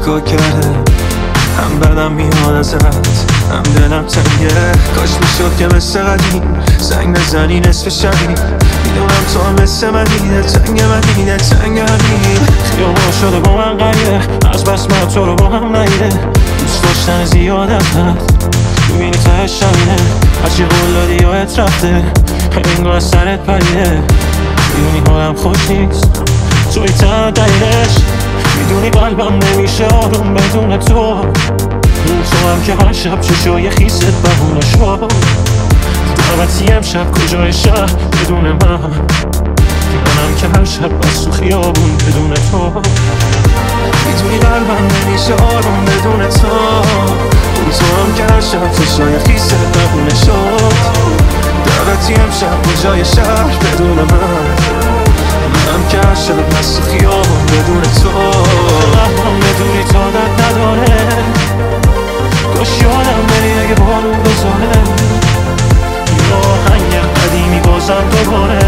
نگاه کرده، هم بدم میاد ازت، هم دلم تنگه. کاش میشد که مثل قدیم زنگ نزنی نصف شبی. میدونم تو هم مثل منی، تنگ منی، تنگ منی. خیابون شده با من قریه، از بس من تو رو با هم نیده. دوست داشتن زیادت میبینی تهش همینه. هرچی قول دادی یادت رفته، انگار سرت پریده. میدونی حالم خوش نیست، توی تنها دلیلش. میدونی قلبم نمیشه آروم بدون تو. تو هم که هر شب چشای خیست بهونه شد. دعوتی امشب کجای شهر بدون منم که هر شب بس تو خیابون بدون تو. میدونی قلبم نمیشه آروم بدون تو. تو هم که هر شب چشای خیست بهونه شد. دعوتی امشب کجای شهر بدون منم که هر شب بس تو خیابون بدون تو. قلبم بدونی تا درد نداره، کاش یادم بری اگه بارون بزاره. یا آهنگ قدیمی بازم دوباره،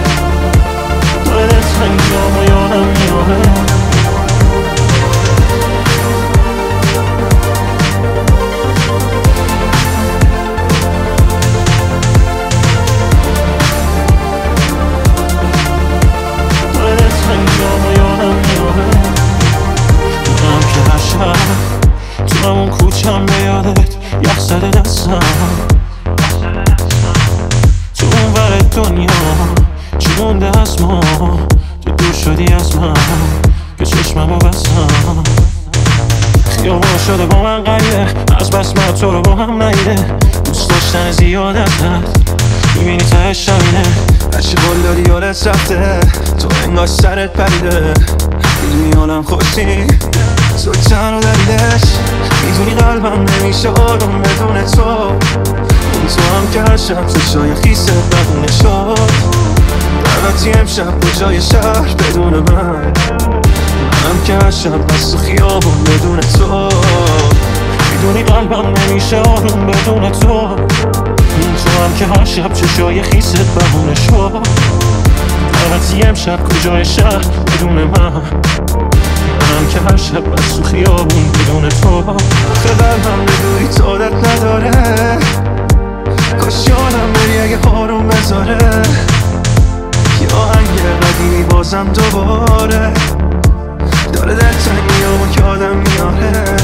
دلت رنگام و یادم میاره. دلت رنگام و یادم میاره. منم که هر شب تو همون کوچم به یادت یخ زده دستم. تو اون ور دنیا چی مونده از ما؟ تو دور شدی از من که چشممو بستم. خیابون شده با من قریه، از بس من تو رو با هم نیده. دوست داشتن زیادت میبینی تهش همینه. هرچی قول دادی یادت رفته، تو انگار سرت پریده. میدونی حالم خوش نیست، تو تنها دلیلش. میدونی قلبم نمیشه آروم بدون تو. تو هم که هر شب چشای خیست بهونه شد. دعوتی امشب کجای شهر بدون منم که هر شب بس تو خیابون بدون تو. میدونی قلبم نمیشه آروم بدون تو. تو هم که هر شب چشای خیست بهونه شد. دعوتی امشب کجای شهر بدون منم که هر شب بس تو خیابون بدون تو. قلبم بدونی تا درد نداره، کاش یادم بری اگه آروم بذاره. یا آهنگ قدیمی بازم دوباره، داره در تنگیامو که آدم میاره.